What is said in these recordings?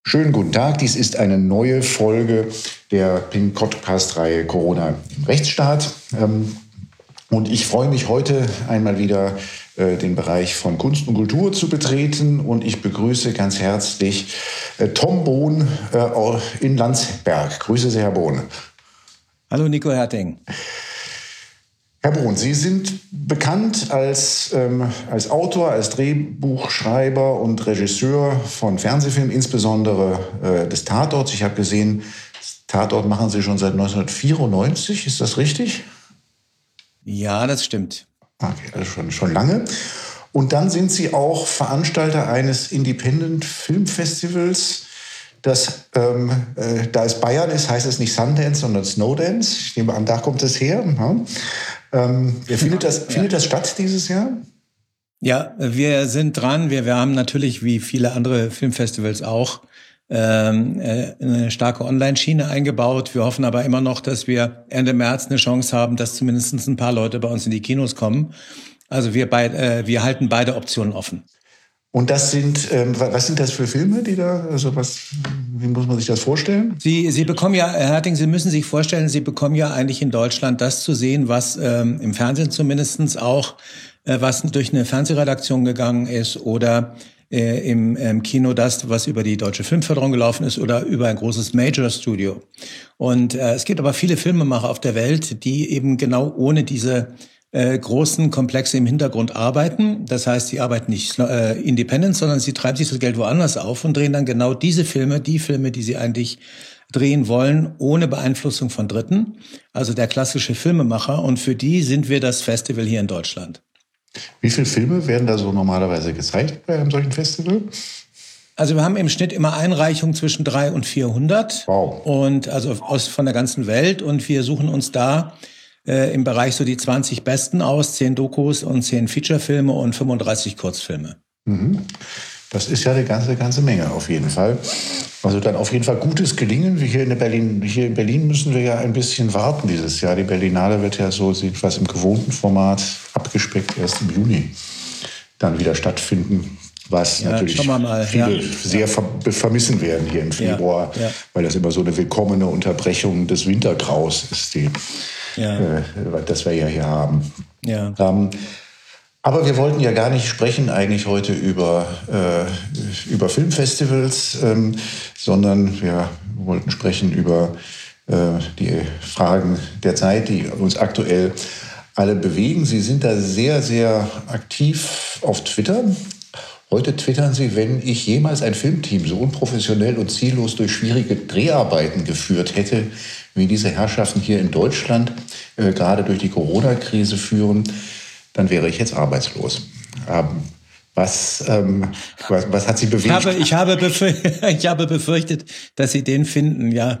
Schönen guten Tag, dies ist eine neue Folge der Ping-Podcast-Reihe Corona im Rechtsstaat. Und ich freue mich heute einmal wieder, den Bereich von Kunst und Kultur zu betreten. Und ich begrüße ganz herzlich Tom Bohn in Landsberg. Grüße Sie, Herr Bohn. Hallo Nico Herting. Herr Bohn, Sie sind bekannt als Autor, als Drehbuchschreiber und Regisseur von Fernsehfilmen, insbesondere des Tatorts. Ich habe gesehen, Tatort machen Sie schon seit 1994, ist das richtig? Ja, das stimmt. Okay, also schon lange. Und dann sind Sie auch Veranstalter eines Independent Film Festivals. Da es Bayern ist, heißt es nicht Sundance, sondern Snowdance. Ich nehme an, da kommt es her. Findet das statt dieses Jahr? Ja, wir sind dran. Wir haben natürlich, wie viele andere Filmfestivals auch, eine starke Online-Schiene eingebaut. Wir hoffen aber immer noch, dass wir Ende März eine Chance haben, dass zumindest ein paar Leute bei uns in die Kinos kommen. Also wir halten beide Optionen offen. Und das sind, was sind das für Filme, die da, wie muss man sich das vorstellen? Sie bekommen ja, Herr Herting, Sie müssen sich vorstellen, Sie bekommen ja eigentlich in Deutschland das zu sehen, was im Fernsehen zumindestens auch, was durch eine Fernsehredaktion gegangen ist oder im Kino das, was über die Deutsche Filmförderung gelaufen ist oder über ein großes Major-Studio. Und es gibt aber viele Filmemacher auf der Welt, die eben genau ohne diese großen Komplexe im Hintergrund arbeiten. Das heißt, sie arbeiten nicht independent, sondern sie treiben sich das Geld woanders auf und drehen dann genau diese Filme, die sie eigentlich drehen wollen, ohne Beeinflussung von Dritten. Also der klassische Filmemacher. Und für die sind wir das Festival hier in Deutschland. Wie viele Filme werden da so normalerweise gezeigt bei einem solchen Festival? Also wir haben im Schnitt immer Einreichungen zwischen 300 und 400. Wow. Und also von der ganzen Welt. Und wir suchen uns da im Bereich so die 20 Besten aus, 10 Dokus und 10 Featurefilme und 35 Kurzfilme. Das ist ja eine ganze Menge auf jeden Fall. Also dann auf jeden Fall gutes Gelingen. Hier in Berlin müssen wir ja ein bisschen warten dieses Jahr. Die Berlinale wird ja so etwas im gewohnten Format abgespeckt erst im Juni dann wieder stattfinden. Was natürlich viele sehr vermissen werden hier im Februar, weil das immer so eine willkommene Unterbrechung des Wintergraus ist, das wir ja hier haben. Ja. Aber wir wollten ja gar nicht sprechen eigentlich heute über Filmfestivals, sondern wir wollten sprechen über die Fragen der Zeit, die uns aktuell alle bewegen. Sie sind da sehr, sehr aktiv auf Twitter. Heute twittern Sie, wenn ich jemals ein Filmteam so unprofessionell und ziellos durch schwierige Dreharbeiten geführt hätte, wie diese Herrschaften hier in Deutschland gerade durch die Corona-Krise führen, dann wäre ich jetzt arbeitslos. Was hat Sie bewegt? Ich habe befürchtet, dass Sie den finden, ja.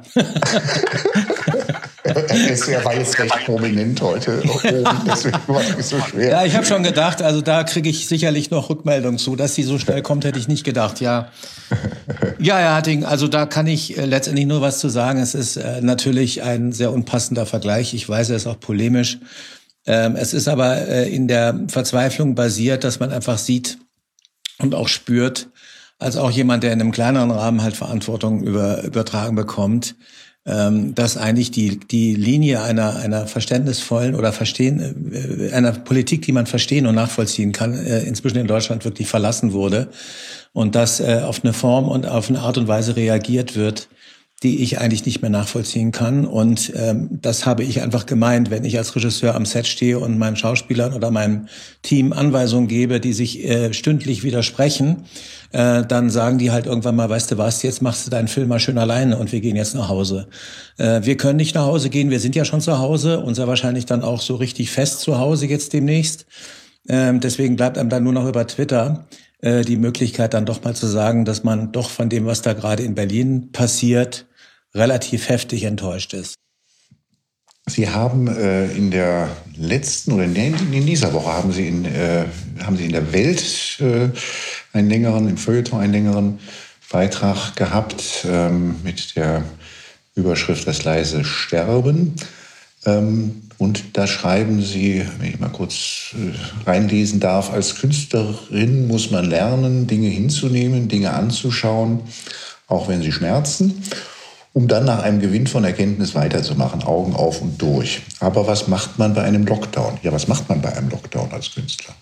Er war jetzt recht prominent heute. Deswegen war es nicht so schwer. Ja, ich habe schon gedacht, also da kriege ich sicherlich noch Rückmeldung zu. Dass sie so schnell kommt, hätte ich nicht gedacht, ja. Ja, Herr Herting, also da kann ich letztendlich nur was zu sagen. Es ist natürlich ein sehr unpassender Vergleich. Ich weiß, er ist auch polemisch. Es ist aber in der Verzweiflung basiert, dass man einfach sieht und auch spürt, als auch jemand, der in einem kleineren Rahmen halt Verantwortung übertragen bekommt, dass eigentlich die Linie einer verständnisvollen oder einer Politik, die man verstehen und nachvollziehen kann, inzwischen in Deutschland wirklich verlassen wurde und dass auf eine Form und auf eine Art und Weise reagiert wird, die ich eigentlich nicht mehr nachvollziehen kann. Und das habe ich einfach gemeint, wenn ich als Regisseur am Set stehe und meinen Schauspielern oder meinem Team Anweisungen gebe, die sich stündlich widersprechen, dann sagen die halt irgendwann mal, weißt du was, jetzt machst du deinen Film mal schön alleine und wir gehen jetzt nach Hause. Wir können nicht nach Hause gehen, wir sind ja schon zu Hause und sehr wahrscheinlich dann auch so richtig fest zu Hause jetzt demnächst. Deswegen bleibt einem dann nur noch über Twitter die Möglichkeit dann doch mal zu sagen, dass man doch von dem, was da gerade in Berlin passiert, relativ heftig enttäuscht ist. Sie haben in der letzten oder in dieser Woche haben Sie in der Welt im Feuilleton einen längeren Beitrag gehabt mit der Überschrift Das leise Sterben. Und da schreiben Sie, wenn ich mal kurz reinlesen darf, als Künstlerin muss man lernen, Dinge hinzunehmen, Dinge anzuschauen, auch wenn sie schmerzen, um dann nach einem Gewinn von Erkenntnis weiterzumachen, Augen auf und durch. Aber was macht man bei einem Lockdown? Ja, was macht man bei einem Lockdown als Künstler?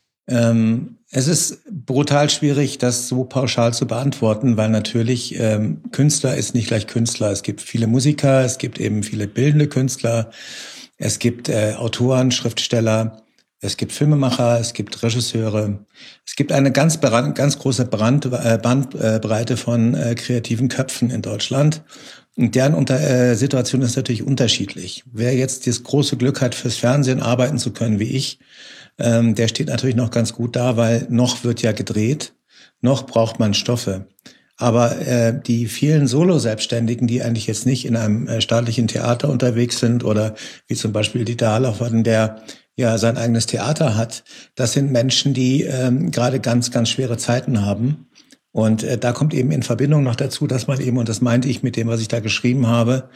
Es ist brutal schwierig, das so pauschal zu beantworten, weil natürlich Künstler ist nicht gleich Künstler. Es gibt viele Musiker, es gibt eben viele bildende Künstler, es gibt Autoren, Schriftsteller, es gibt Filmemacher, es gibt Regisseure. Es gibt eine ganz große Bandbreite von kreativen Köpfen in Deutschland. Und deren Situation ist natürlich unterschiedlich. Wer jetzt das große Glück hat, fürs Fernsehen arbeiten zu können, wie ich, der steht natürlich noch ganz gut da, weil noch wird ja gedreht, noch braucht man Stoffe. Aber die vielen Solo-Selbstständigen, die eigentlich jetzt nicht in einem staatlichen Theater unterwegs sind oder wie zum Beispiel Dieter Hallervorden, der ja sein eigenes Theater hat, das sind Menschen, die gerade ganz, ganz schwere Zeiten haben. Und da kommt eben in Verbindung noch dazu, dass man eben, und das meinte ich mit dem, was ich da geschrieben habe,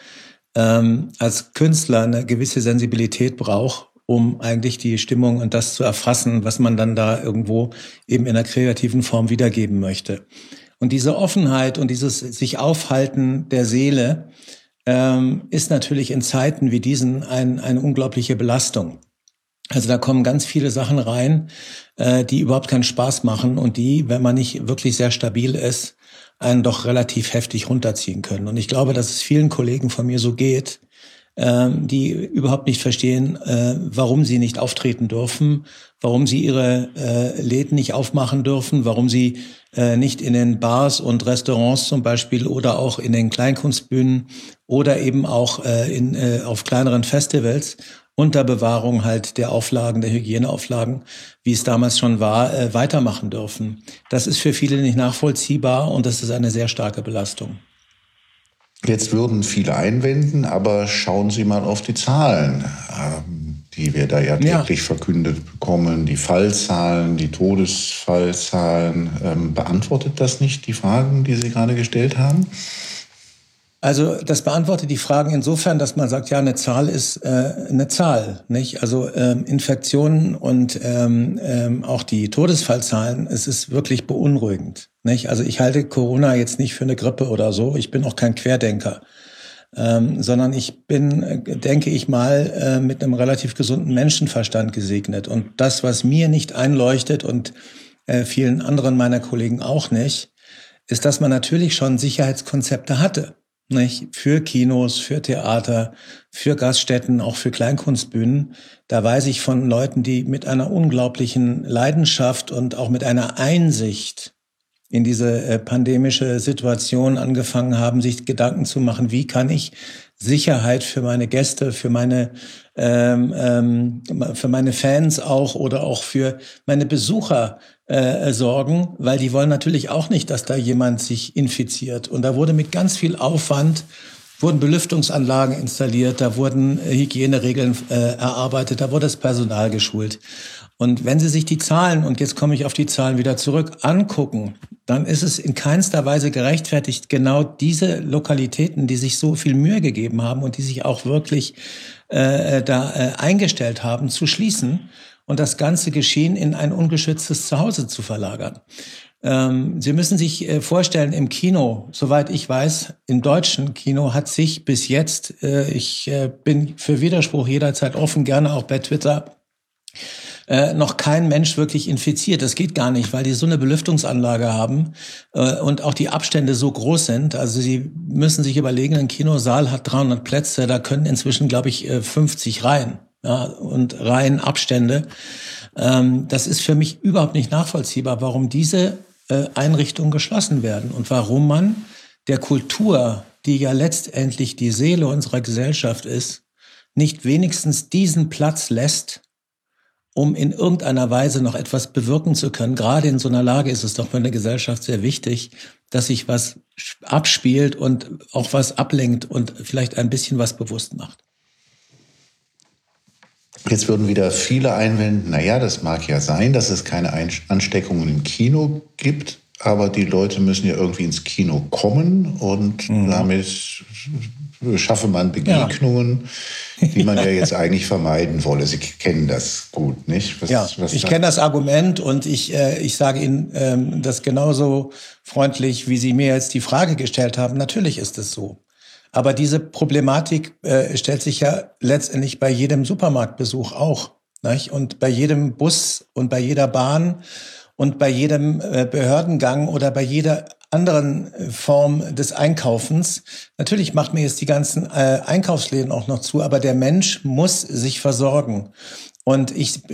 als Künstler eine gewisse Sensibilität braucht, um eigentlich die Stimmung und das zu erfassen, was man dann da irgendwo eben in einer kreativen Form wiedergeben möchte. Und diese Offenheit und dieses sich Aufhalten der Seele ist natürlich in Zeiten wie diesen eine unglaubliche Belastung. Also da kommen ganz viele Sachen rein, die überhaupt keinen Spaß machen und die, wenn man nicht wirklich sehr stabil ist, einen doch relativ heftig runterziehen können. Und ich glaube, dass es vielen Kollegen von mir so geht, die überhaupt nicht verstehen, warum sie nicht auftreten dürfen, warum sie ihre Läden nicht aufmachen dürfen, warum sie nicht in den Bars und Restaurants zum Beispiel oder auch in den Kleinkunstbühnen oder eben auch auf kleineren Festivals unter Bewahrung halt der Auflagen, der Hygieneauflagen, wie es damals schon war, weitermachen dürfen. Das ist für viele nicht nachvollziehbar und das ist eine sehr starke Belastung. Jetzt würden viele einwenden, aber schauen Sie mal auf die Zahlen, die wir da ja täglich verkündet bekommen, die Fallzahlen, die Todesfallzahlen. Beantwortet das nicht die Fragen, die Sie gerade gestellt haben? Also das beantwortet die Fragen insofern, dass man sagt, ja, eine Zahl ist eine Zahl, nicht? Also Infektionen und auch die Todesfallzahlen, es ist wirklich beunruhigend, nicht? Also ich halte Corona jetzt nicht für eine Grippe oder so. Ich bin auch kein Querdenker, sondern ich bin, denke ich mal, mit einem relativ gesunden Menschenverstand gesegnet. Und das, was mir nicht einleuchtet und vielen anderen meiner Kollegen auch nicht, ist, dass man natürlich schon Sicherheitskonzepte hatte. Nicht? Für Kinos, für Theater, für Gaststätten, auch für Kleinkunstbühnen. Da weiß ich von Leuten, die mit einer unglaublichen Leidenschaft und auch mit einer Einsicht in diese pandemische Situation angefangen haben, sich Gedanken zu machen, wie kann ich Sicherheit für meine Gäste, für meine Fans auch oder auch für meine Besucher sorgen, weil die wollen natürlich auch nicht, dass da jemand sich infiziert. Und da wurde mit ganz viel Aufwand, wurden Belüftungsanlagen installiert, da wurden Hygieneregeln erarbeitet, da wurde das Personal geschult. Und wenn Sie sich die Zahlen, und jetzt komme ich auf die Zahlen wieder zurück, angucken, dann ist es in keinster Weise gerechtfertigt, genau diese Lokalitäten, die sich so viel Mühe gegeben haben und die sich auch wirklich eingestellt haben, zu schließen und das ganze Geschehen in ein ungeschütztes Zuhause zu verlagern. Sie müssen sich vorstellen, im Kino, soweit ich weiß, im deutschen Kino hat sich bis jetzt, ich bin für Widerspruch jederzeit offen, gerne auch bei Twitter, noch kein Mensch wirklich infiziert. Das geht gar nicht, weil die so eine Belüftungsanlage haben und auch die Abstände so groß sind. Also Sie müssen sich überlegen, ein Kinosaal hat 300 Plätze, da können inzwischen, glaube ich, 50 rein. Ja, und Reihenabstände. Das ist für mich überhaupt nicht nachvollziehbar, warum diese Einrichtungen geschlossen werden und warum man der Kultur, die ja letztendlich die Seele unserer Gesellschaft ist, nicht wenigstens diesen Platz lässt, um in irgendeiner Weise noch etwas bewirken zu können. Gerade in so einer Lage ist es doch für eine Gesellschaft sehr wichtig, dass sich was abspielt und auch was ablenkt und vielleicht ein bisschen was bewusst macht. Jetzt würden wieder viele einwenden, naja, das mag ja sein, dass es keine Ansteckungen im Kino gibt, aber die Leute müssen ja irgendwie ins Kino kommen und damit schaffe man Begegnungen, die man ja jetzt eigentlich vermeiden wolle. Sie kennen das gut, nicht? Ich kenne das Argument und ich sage Ihnen das genauso freundlich, wie Sie mir jetzt die Frage gestellt haben. Natürlich ist es so. Aber diese Problematik stellt sich ja letztendlich bei jedem Supermarktbesuch auch, nicht? Und bei jedem Bus und bei jeder Bahn und bei jedem Behördengang oder bei jeder anderen Form des Einkaufens. Natürlich macht mir jetzt die ganzen Einkaufsläden auch noch zu, aber der Mensch muss sich versorgen. Und ich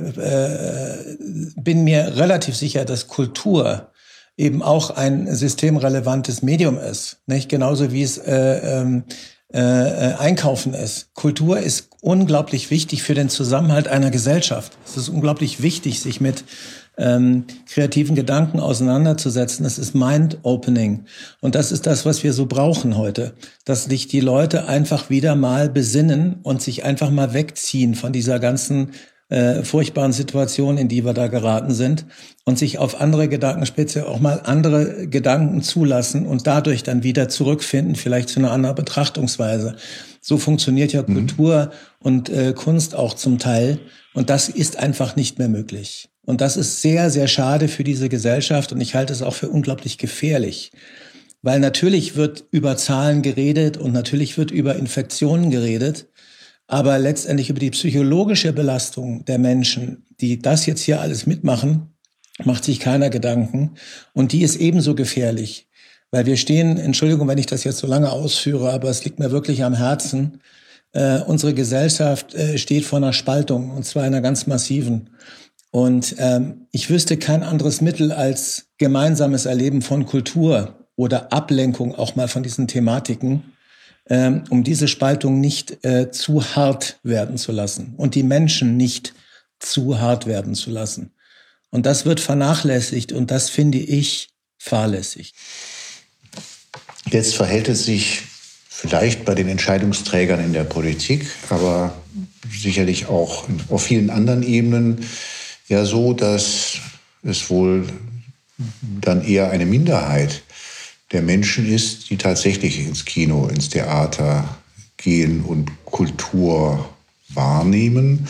bin mir relativ sicher, dass Kultur eben auch ein systemrelevantes Medium ist, nicht? Genauso wie es Einkaufen ist. Kultur ist unglaublich wichtig für den Zusammenhalt einer Gesellschaft. Es ist unglaublich wichtig, sich mit kreativen Gedanken auseinanderzusetzen. Das ist Mind-Opening. Und das ist das, was wir so brauchen heute. Dass sich die Leute einfach wieder mal besinnen und sich einfach mal wegziehen von dieser ganzen furchtbaren Situation, in die wir da geraten sind, und sich auf andere Gedanken, speziell auch mal andere Gedanken zulassen und dadurch dann wieder zurückfinden, vielleicht zu einer anderen Betrachtungsweise. So funktioniert ja Kultur und Kunst auch zum Teil. Und das ist einfach nicht mehr möglich. Und das ist sehr, sehr schade für diese Gesellschaft. Und ich halte es auch für unglaublich gefährlich. Weil natürlich wird über Zahlen geredet und natürlich wird über Infektionen geredet. Aber letztendlich über die psychologische Belastung der Menschen, die das jetzt hier alles mitmachen, macht sich keiner Gedanken. Und die ist ebenso gefährlich. Weil wir stehen, Entschuldigung, wenn ich das jetzt so lange ausführe, aber es liegt mir wirklich am Herzen, unsere Gesellschaft steht vor einer Spaltung, und zwar einer ganz massiven. Und ich wüsste kein anderes Mittel als gemeinsames Erleben von Kultur oder Ablenkung auch mal von diesen Thematiken, um diese Spaltung nicht zu hart werden zu lassen und die Menschen nicht zu hart werden zu lassen. Und das wird vernachlässigt und das finde ich fahrlässig. Jetzt verhält es sich vielleicht bei den Entscheidungsträgern in der Politik, aber sicherlich auch auf vielen anderen Ebenen ja so, dass es wohl dann eher eine Minderheit der Menschen ist, die tatsächlich ins Kino, ins Theater gehen und Kultur wahrnehmen.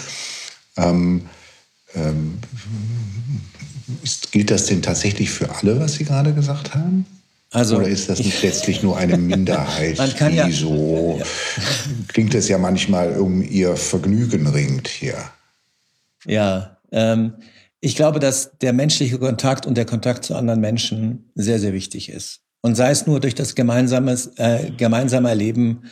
Gilt das denn tatsächlich für alle, was Sie gerade gesagt haben? Also, oder ist das nicht letztlich nur eine Minderheit, die ja, so, klingt es ja manchmal, um ihr Vergnügen ringt hier? Ja, ich glaube, dass der menschliche Kontakt und der Kontakt zu anderen Menschen sehr, sehr wichtig ist. Und sei es nur durch das gemeinsame Erleben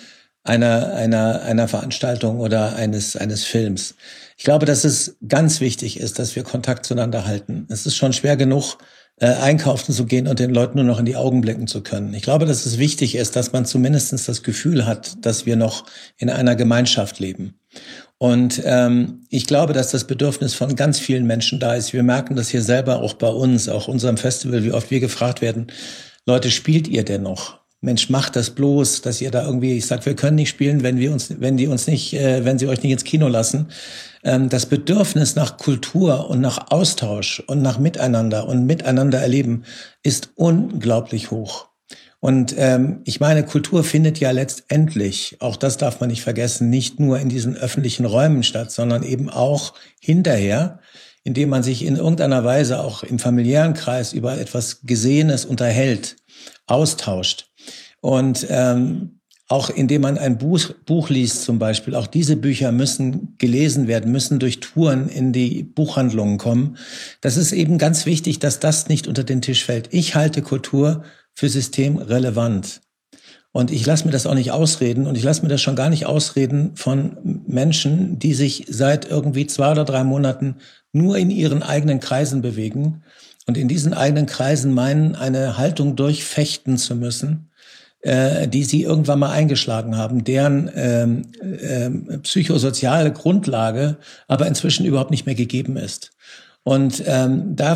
einer Veranstaltung oder eines Films. Ich glaube, dass es ganz wichtig ist, dass wir Kontakt zueinander halten. Es ist schon schwer genug, einkaufen zu gehen und den Leuten nur noch in die Augen blicken zu können. Ich glaube, dass es wichtig ist, dass man zumindest das Gefühl hat, dass wir noch in einer Gemeinschaft leben. Und ich glaube, dass das Bedürfnis von ganz vielen Menschen da ist. Wir merken das hier selber auch bei uns, auch unserem Festival, wie oft wir gefragt werden, Leute, spielt ihr denn noch? Mensch, macht das bloß, dass ihr da irgendwie, ich sag, wir können nicht spielen, wenn sie euch nicht ins Kino lassen. Das Bedürfnis nach Kultur und nach Austausch und nach Miteinander und Miteinander erleben ist unglaublich hoch. Und ich meine, Kultur findet ja letztendlich, auch das darf man nicht vergessen, nicht nur in diesen öffentlichen Räumen statt, sondern eben auch hinterher, indem man sich in irgendeiner Weise auch im familiären Kreis über etwas Gesehenes unterhält, austauscht. Und auch indem man ein Buch liest zum Beispiel, auch diese Bücher müssen gelesen werden, müssen durch Touren in die Buchhandlungen kommen. Das ist eben ganz wichtig, dass das nicht unter den Tisch fällt. Ich halte Kultur für systemrelevant. Und ich lasse mir das auch nicht ausreden und ich lasse mir das schon gar nicht ausreden von Menschen, die sich seit irgendwie 2 oder 3 Monaten nur in ihren eigenen Kreisen bewegen und in diesen eigenen Kreisen meinen, eine Haltung durchfechten zu müssen, die sie irgendwann mal eingeschlagen haben, deren psychosoziale Grundlage aber inzwischen überhaupt nicht mehr gegeben ist. Und da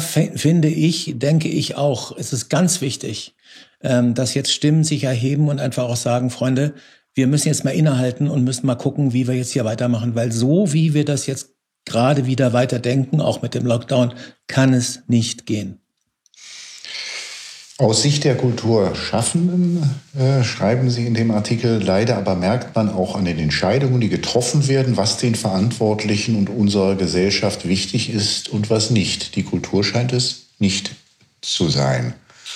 denke ich auch, es ist ganz wichtig, dass jetzt Stimmen sich erheben und einfach auch sagen, Freunde, wir müssen jetzt mal innehalten und müssen mal gucken, wie wir jetzt hier weitermachen, weil so wie wir das jetzt gerade wieder weiterdenken, auch mit dem Lockdown, kann es nicht gehen. Aus Sicht der Kulturschaffenden, schreiben Sie in dem Artikel, leider aber merkt man auch an den Entscheidungen, die getroffen werden, was den Verantwortlichen und unserer Gesellschaft wichtig ist und was nicht. Die Kultur scheint es nicht zu sein.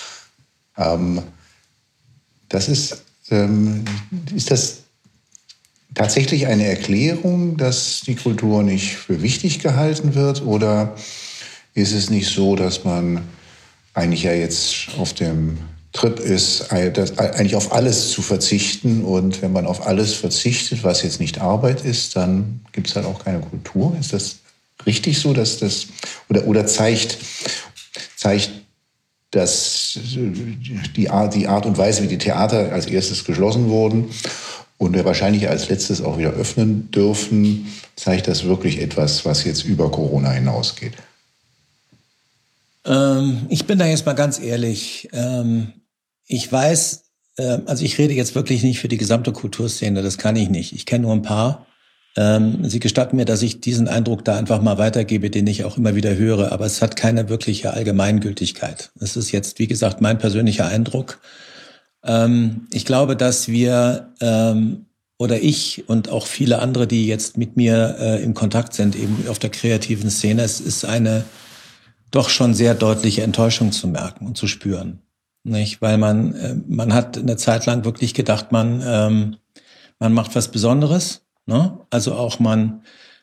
Ist das tatsächlich eine Erklärung, dass die Kultur nicht für wichtig gehalten wird? Oder ist es nicht so, dass man eigentlich ja jetzt auf dem Trip ist, eigentlich auf alles zu verzichten? Und wenn man auf alles verzichtet, was jetzt nicht Arbeit ist, dann gibt es halt auch keine Kultur. Ist das richtig so, dass das oder zeigt dass die Art und Weise, wie die Theater als erstes geschlossen wurden und wir wahrscheinlich als letztes auch wieder öffnen dürfen, zeigt das wirklich etwas, was jetzt über Corona hinausgeht? Ich bin da jetzt mal ganz ehrlich. Ich weiß, also ich rede jetzt wirklich nicht für die gesamte Kulturszene, das kann ich nicht. Ich kenne nur ein paar. Sie gestatten mir, dass ich diesen Eindruck da einfach mal weitergebe, den ich auch immer wieder höre, aber es hat keine wirkliche Allgemeingültigkeit. Das ist jetzt, wie gesagt, mein persönlicher Eindruck. Ich glaube, dass wir oder ich und auch viele andere, die jetzt mit mir in Kontakt sind, eben auf der kreativen Szene, es ist eine doch schon sehr deutliche Enttäuschung zu merken und zu spüren. Nicht? Weil man hat eine Zeit lang wirklich gedacht, man macht was Besonderes. Ne? Also auch man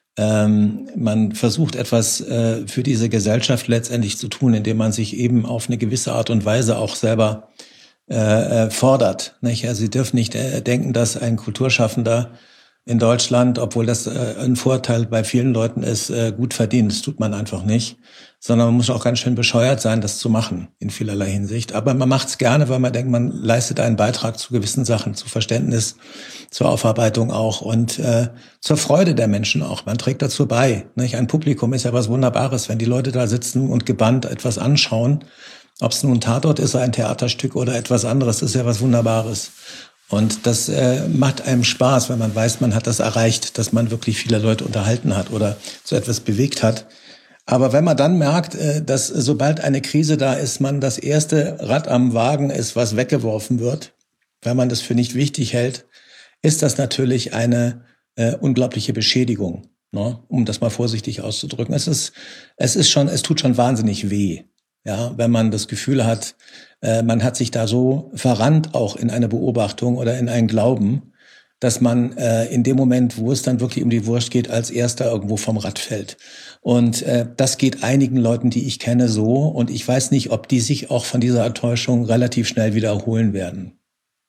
versucht etwas für diese Gesellschaft letztendlich zu tun, indem man sich eben auf eine gewisse Art und Weise auch selber fordert. Nicht? Also Sie dürfen nicht denken, dass ein Kulturschaffender in Deutschland, obwohl das ein Vorteil bei vielen Leuten ist, gut verdient. Das tut man einfach nicht. Sondern man muss auch ganz schön bescheuert sein, das zu machen, in vielerlei Hinsicht. Aber man macht es gerne, weil man denkt, man leistet einen Beitrag zu gewissen Sachen, zu Verständnis, zur Aufarbeitung auch und zur Freude der Menschen auch. Man trägt dazu bei. Nicht? Ein Publikum ist ja was Wunderbares, wenn die Leute da sitzen und gebannt etwas anschauen. Ob es nun ein Tatort ist, ein Theaterstück oder etwas anderes, ist ja was Wunderbares. Und das macht einem Spaß, wenn man weiß, man hat das erreicht, dass man wirklich viele Leute unterhalten hat oder so etwas bewegt hat. Aber wenn man dann merkt, dass sobald eine Krise da ist, man das erste Rad am Wagen ist, was weggeworfen wird, weil man das für nicht wichtig hält, ist das natürlich eine unglaubliche Beschädigung, ne? Um das mal vorsichtig auszudrücken. Es tut schon wahnsinnig weh, ja, wenn man das Gefühl hat, man hat sich da so verrannt auch in eine Beobachtung oder in einen Glauben, dass man in dem Moment, wo es dann wirklich um die Wurst geht, als Erster irgendwo vom Rad fällt. Und das geht einigen Leuten, die ich kenne, so. Und ich weiß nicht, ob die sich auch von dieser Enttäuschung relativ schnell wiederholen werden.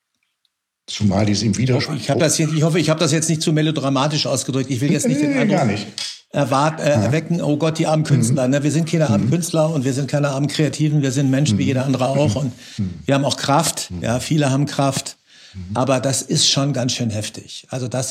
Zumal die es im Widerspruch... Ich hoffe, ich habe das jetzt nicht zu melodramatisch ausgedrückt. Ich will jetzt nicht den Eindruck erwecken, oh Gott, die armen Künstler. Ne? Wir sind keine armen Künstler und wir sind keine armen Kreativen. Wir sind Menschen wie jeder andere auch. Und wir haben auch Kraft. Ja, viele haben Kraft. Aber das ist schon ganz schön heftig. Also das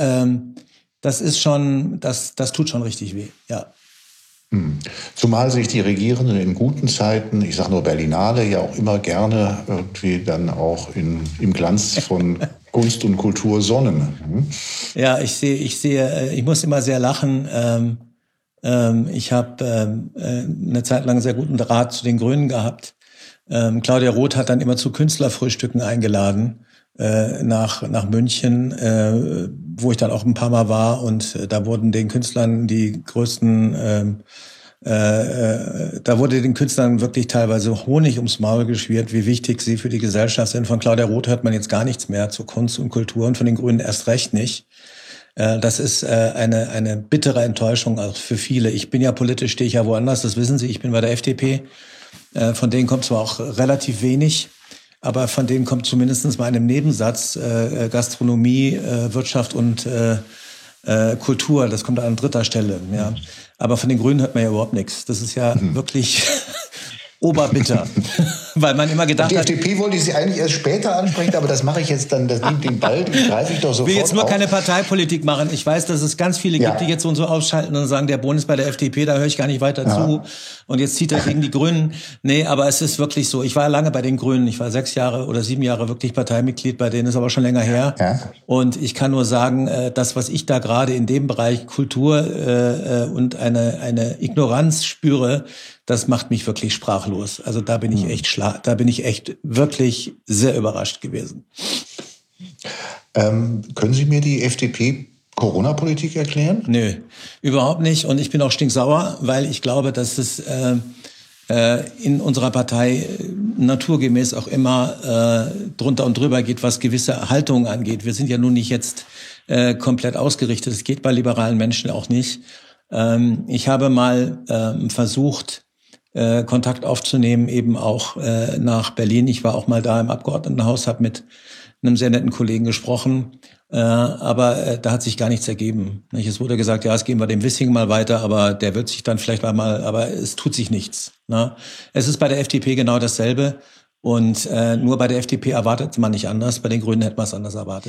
tut schon richtig weh, ja. Zumal sich die Regierenden in guten Zeiten, ich sage nur Berlinale, ja auch immer gerne irgendwie dann auch im Glanz von Kunst und Kultur sonnen. Ja, ich muss immer sehr lachen. Ich habe eine Zeit lang sehr guten Draht zu den Grünen gehabt. Claudia Roth hat dann immer zu Künstlerfrühstücken eingeladen. Nach München, wo ich dann auch ein paar Mal war, und da wurden den Künstlern die größten, da wurde den Künstlern wirklich teilweise Honig ums Maul geschmiert, wie wichtig sie für die Gesellschaft sind. Von Claudia Roth hört man jetzt gar nichts mehr zu Kunst und Kultur und von den Grünen erst recht nicht. Das ist eine bittere Enttäuschung auch für viele. Ich bin ja politisch, stehe ich ja woanders, das wissen Sie. Ich bin bei der FDP. Von denen kommt zwar auch relativ wenig, aber von denen kommt zumindest mal in einem Nebensatz Gastronomie, Wirtschaft und Kultur. Das kommt an dritter Stelle. Ja. Aber von den Grünen hört man ja überhaupt nichts. Das ist ja wirklich oberbitter, weil man immer gedacht hat... Die FDP wollte ich Sie eigentlich erst später ansprechen, aber das mache ich jetzt dann, den Ball greife ich doch sofort auf. Ich will jetzt nur keine Parteipolitik machen. Ich weiß, dass es ganz viele gibt, die jetzt so und so ausschalten und sagen, der Bund ist bei der FDP, da höre ich gar nicht weiter zu. Und jetzt zieht er gegen die Grünen. Nee, aber es ist wirklich so. Ich war lange bei den Grünen. Ich war 6 Jahre oder 7 Jahre wirklich Parteimitglied bei denen, ist aber schon länger her. Ja. Und ich kann nur sagen, das, was ich da gerade in dem Bereich Kultur und eine Ignoranz spüre, das macht mich wirklich sprachlos. Also da bin ich echt wirklich sehr überrascht gewesen. Können Sie mir die FDP-Corona-Politik erklären? Nö, überhaupt nicht. Und ich bin auch stinksauer, weil ich glaube, dass es in unserer Partei naturgemäß auch immer drunter und drüber geht, was gewisse Haltungen angeht. Wir sind ja nun nicht jetzt komplett ausgerichtet. Es geht bei liberalen Menschen auch nicht. Ich habe mal versucht, Kontakt aufzunehmen, eben auch nach Berlin. Ich war auch mal da im Abgeordnetenhaus, habe mit einem sehr netten Kollegen gesprochen, aber da hat sich gar nichts ergeben. Es wurde gesagt, ja, es gehen wir dem Wissing mal weiter, aber der wird sich dann vielleicht mal, aber es tut sich nichts. Es ist bei der FDP genau dasselbe und nur bei der FDP erwartet man nicht anders, bei den Grünen hätte man es anders erwartet.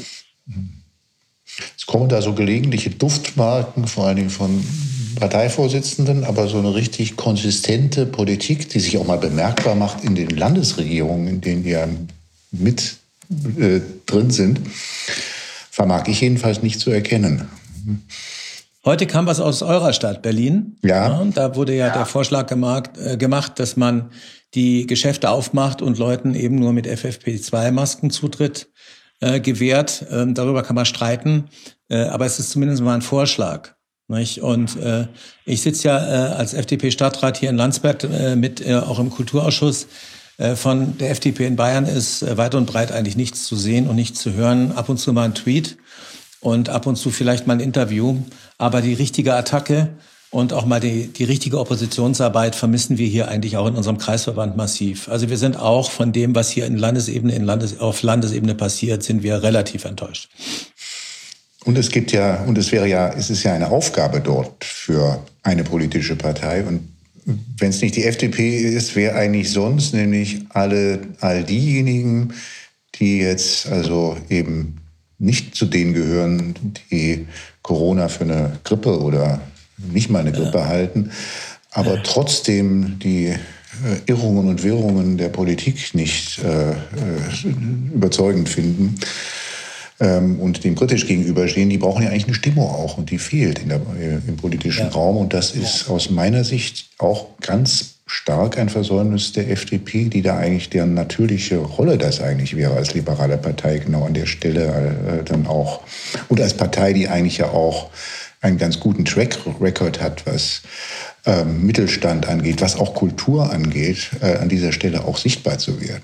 Es kommen da so gelegentliche Duftmarken, vor allen Dingen von Parteivorsitzenden, aber so eine richtig konsistente Politik, die sich auch mal bemerkbar macht in den Landesregierungen, in denen die ja mit drin sind, vermag ich jedenfalls nicht zu erkennen. Heute kam was aus eurer Stadt, Berlin. Ja. Da wurde ja der Vorschlag gemacht, dass man die Geschäfte aufmacht und Leuten eben nur mit FFP2-Masken Zutritt gewährt. Darüber kann man streiten, aber es ist zumindest mal ein Vorschlag. Nicht? Und ich sitze ja als FDP-Stadtrat hier in Landsberg auch im Kulturausschuss. Von der FDP in Bayern ist weit und breit eigentlich nichts zu sehen und nichts zu hören. Ab und zu mal ein Tweet und ab und zu vielleicht mal ein Interview. Aber die richtige Attacke und auch mal die richtige Oppositionsarbeit vermissen wir hier eigentlich auch in unserem Kreisverband massiv. Also wir sind auch von dem, was hier auf Landesebene passiert, sind wir relativ enttäuscht. Und es ist ja eine Aufgabe dort für eine politische Partei. Und wenn es nicht die FDP ist, wer eigentlich sonst? Nämlich all diejenigen, die jetzt also eben nicht zu denen gehören, die Corona für eine Grippe oder nicht mal eine Grippe halten, aber trotzdem die Irrungen und Wirrungen der Politik nicht überzeugend finden und dem kritisch gegenüberstehen, die brauchen ja eigentlich eine Stimme auch und die fehlt im politischen Raum und das ist aus meiner Sicht auch ganz stark ein Versäumnis der FDP, die da eigentlich deren natürliche Rolle das eigentlich wäre als liberale Partei genau an der Stelle dann auch und als Partei, die eigentlich ja auch einen ganz guten Track Record hat, was Mittelstand angeht, was auch Kultur angeht, an dieser Stelle auch sichtbar zu werden.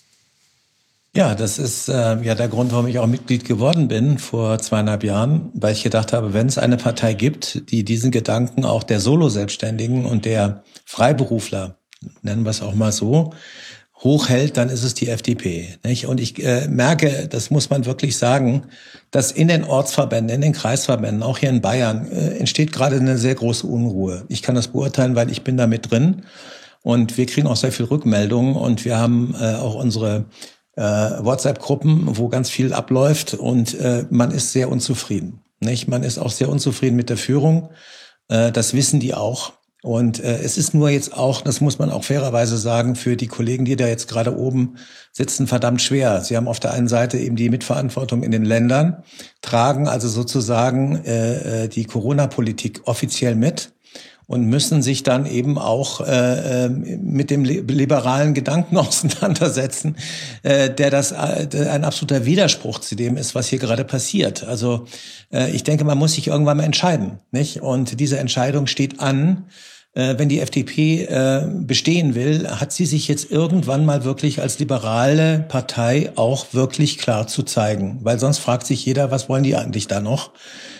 Ja, das ist der Grund, warum ich auch Mitglied geworden bin vor 2,5 Jahren, weil ich gedacht habe, wenn es eine Partei gibt, die diesen Gedanken auch der Solo-Selbstständigen und der Freiberufler, nennen wir es auch mal so, hochhält, dann ist es die FDP. Nicht? Und ich merke, das muss man wirklich sagen, dass in den Ortsverbänden, in den Kreisverbänden, auch hier in Bayern, entsteht gerade eine sehr große Unruhe. Ich kann das beurteilen, weil ich bin da mit drin und wir kriegen auch sehr viel Rückmeldungen und wir haben auch unsere WhatsApp-Gruppen, wo ganz viel abläuft und man ist sehr unzufrieden. Nicht? Man ist auch sehr unzufrieden mit der Führung. Das wissen die auch. Und es ist nur jetzt auch, das muss man auch fairerweise sagen, für die Kollegen, die da jetzt gerade oben sitzen, verdammt schwer. Sie haben auf der einen Seite eben die Mitverantwortung in den Ländern, tragen also sozusagen die Corona-Politik offiziell mit und müssen sich dann eben auch mit dem liberalen Gedanken auseinandersetzen, der ein absoluter Widerspruch zu dem ist, was hier gerade passiert. Also ich denke, man muss sich irgendwann mal entscheiden, nicht? Und diese Entscheidung steht an. Wenn die FDP bestehen will, hat sie sich jetzt irgendwann mal wirklich als liberale Partei auch wirklich klar zu zeigen. Weil sonst fragt sich jeder, was wollen die eigentlich da noch?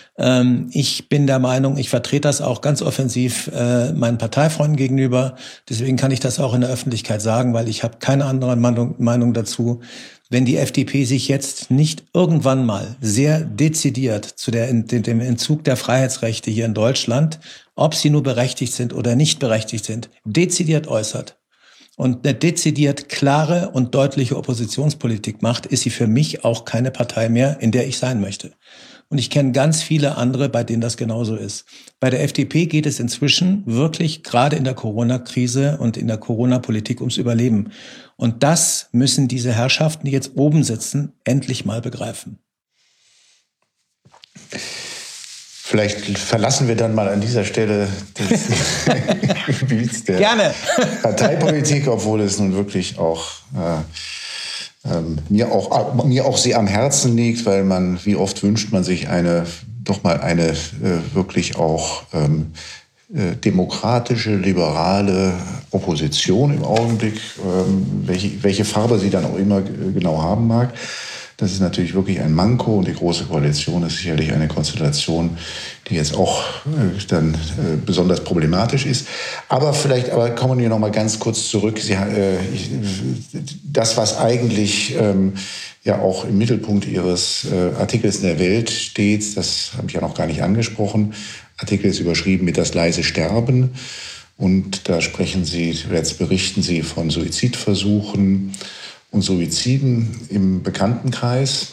Ich bin der Meinung, ich vertrete das auch ganz offensiv meinen Parteifreunden gegenüber. Deswegen kann ich das auch in der Öffentlichkeit sagen, weil ich habe keine andere Meinung dazu. Wenn die FDP sich jetzt nicht irgendwann mal sehr dezidiert zu dem Entzug der Freiheitsrechte hier in Deutschland, ob sie nur berechtigt sind oder nicht berechtigt sind, dezidiert äußert und eine dezidiert klare und deutliche Oppositionspolitik macht, ist sie für mich auch keine Partei mehr, in der ich sein möchte. Und ich kenne ganz viele andere, bei denen das genauso ist. Bei der FDP geht es inzwischen wirklich gerade in der Corona-Krise und in der Corona-Politik ums Überleben. Und das müssen diese Herrschaften, die jetzt oben sitzen, endlich mal begreifen. Vielleicht verlassen wir dann mal an dieser Stelle das Gebiet der Gerne. Parteipolitik, obwohl es nun wirklich auch mir auch sehr am Herzen liegt, weil wie oft wünscht man sich eine wirklich auch demokratische, liberale Opposition im Augenblick, welche Farbe sie dann auch immer genau haben mag. Das ist natürlich wirklich ein Manko, und die Große Koalition ist sicherlich eine Konstellation, die jetzt auch dann besonders problematisch ist. Aber kommen wir noch mal ganz kurz zurück. Das, was eigentlich ja auch im Mittelpunkt Ihres Artikels in der Welt steht, das habe ich ja noch gar nicht angesprochen. Artikel ist überschrieben mit das leise Sterben, und da berichten Sie von Suizidversuchen und Suiziden im Bekanntenkreis.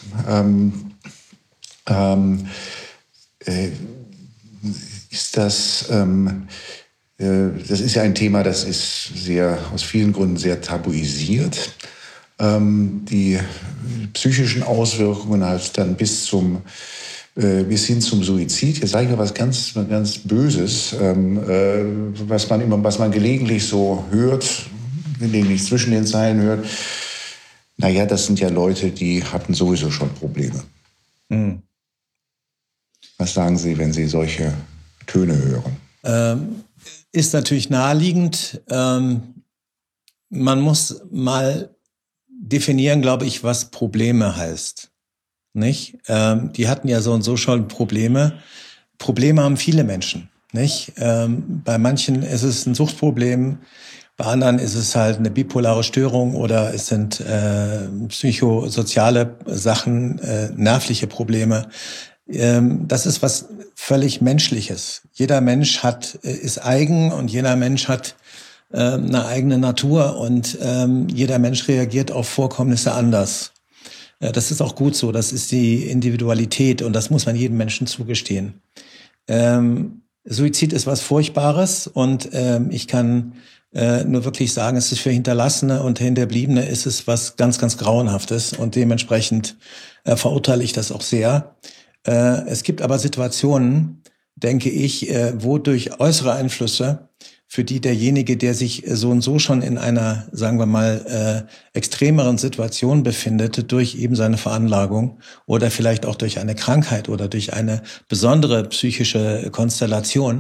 Das ist ja ein Thema, das ist aus vielen Gründen sehr tabuisiert. Die psychischen Auswirkungen halt dann bis hin zum Suizid. Jetzt sage ich mal was ganz Böses, was man gelegentlich so hört, gelegentlich zwischen den Zeilen hört. Naja, das sind ja Leute, die hatten sowieso schon Probleme. Mhm. Was sagen Sie, wenn Sie solche Töne hören? Ist natürlich naheliegend. Man muss mal definieren, glaube ich, was Probleme heißt. Nicht? Die hatten ja so und so schon Probleme. Probleme haben viele Menschen. Nicht? Bei manchen ist es ein Suchtproblem. Bei anderen ist es halt eine bipolare Störung, oder es sind psychosoziale Sachen, nervliche Probleme. Das ist was völlig Menschliches. Jeder Mensch ist eigen, und jeder Mensch hat eine eigene Natur, und jeder Mensch reagiert auf Vorkommnisse anders. Das ist auch gut so. Das ist die Individualität, und das muss man jedem Menschen zugestehen. Suizid ist was Furchtbares, und ich kann nur wirklich sagen, es ist für Hinterlassene und Hinterbliebene ist es was ganz, ganz Grauenhaftes, und dementsprechend verurteile ich das auch sehr. Es gibt aber Situationen, denke ich, wo durch äußere Einflüsse, für die derjenige, der sich so und so schon in einer, sagen wir mal, extremeren Situation befindet, durch eben seine Veranlagung oder vielleicht auch durch eine Krankheit oder durch eine besondere psychische Konstellation,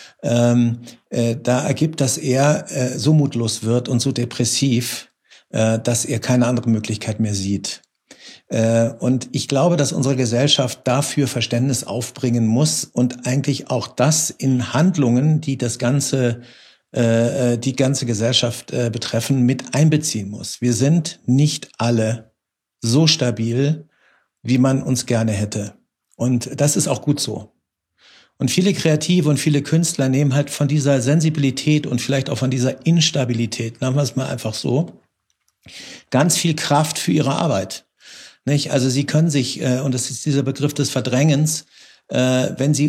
da ergibt, dass er so mutlos wird und so depressiv, dass er keine andere Möglichkeit mehr sieht. Und ich glaube, dass unsere Gesellschaft dafür Verständnis aufbringen muss und eigentlich auch das in Handlungen, die die ganze Gesellschaft betreffen, mit einbeziehen muss. Wir sind nicht alle so stabil, wie man uns gerne hätte. Und das ist auch gut so. Und viele Kreative und viele Künstler nehmen halt von dieser Sensibilität und vielleicht auch von dieser Instabilität, nennen wir es mal einfach so, ganz viel Kraft für ihre Arbeit. Nicht? Also sie können sich, und das ist dieser Begriff des Verdrängens, wenn sie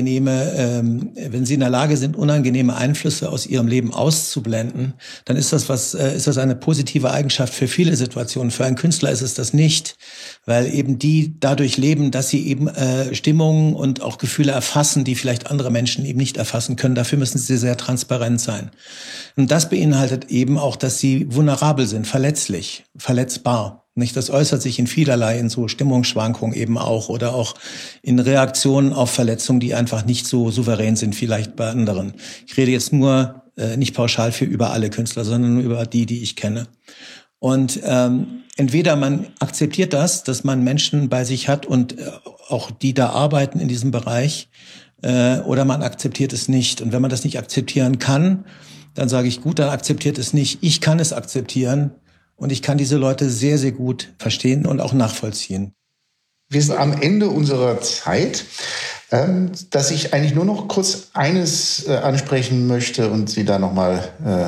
in der Lage sind, unangenehme Einflüsse aus ihrem Leben auszublenden, dann ist das eine positive Eigenschaft für viele Situationen. Für einen Künstler ist es das nicht, weil eben die dadurch leben, dass sie eben Stimmungen und auch Gefühle erfassen, die vielleicht andere Menschen eben nicht erfassen können. Dafür müssen sie sehr transparent sein. Und das beinhaltet eben auch, dass sie vulnerabel sind, verletzlich, verletzbar. Nicht, das äußert sich in vielerlei, in so Stimmungsschwankungen eben auch oder auch in Reaktionen auf Verletzungen, die einfach nicht so souverän sind, vielleicht bei anderen. Ich rede jetzt nur nicht pauschal über alle Künstler, sondern nur über die ich kenne. Und entweder man akzeptiert das, dass man Menschen bei sich hat und auch die da arbeiten in diesem Bereich, oder man akzeptiert es nicht. Und wenn man das nicht akzeptieren kann, dann sage ich, gut, dann akzeptiert es nicht. Ich kann es akzeptieren. Und ich kann diese Leute sehr, sehr gut verstehen und auch nachvollziehen. Wir sind am Ende unserer Zeit, dass ich eigentlich nur noch kurz eines ansprechen möchte und Sie da nochmal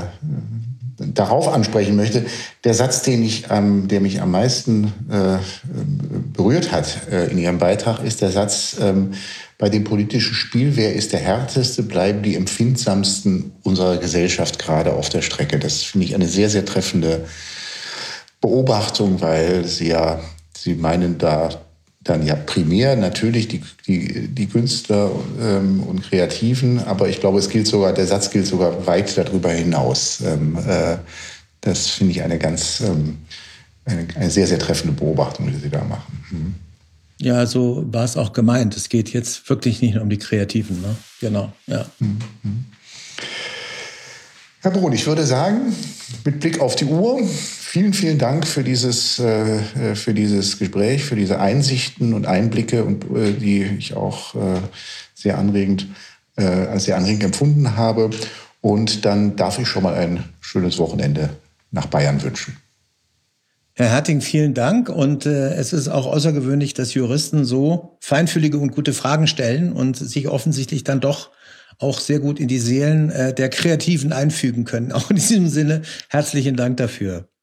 darauf ansprechen möchte. Der Satz, der mich am meisten berührt hat in Ihrem Beitrag, ist der Satz, bei dem politischen Spiel, wer ist der Härteste, bleiben die Empfindsamsten unserer Gesellschaft gerade auf der Strecke. Das finde ich eine sehr, sehr treffende Beobachtung, weil Sie meinen da dann ja primär natürlich die Künstler und Kreativen, aber ich glaube, der Satz gilt sogar weit darüber hinaus. Das finde ich eine sehr, sehr treffende Beobachtung, die Sie da machen. Ja, so war es auch gemeint. Es geht jetzt wirklich nicht nur um die Kreativen, ne? Genau, ja. Herr Brun, ich würde sagen, mit Blick auf die Uhr, vielen, vielen Dank für dieses Gespräch, für diese Einsichten und Einblicke, die ich auch sehr anregend empfunden habe. Und dann darf ich schon mal ein schönes Wochenende nach Bayern wünschen. Herr Herting, vielen Dank. Und es ist auch außergewöhnlich, dass Juristen so feinfühlige und gute Fragen stellen und sich offensichtlich dann doch auch sehr gut in die Seelen der Kreativen einfügen können. Auch in diesem Sinne herzlichen Dank dafür.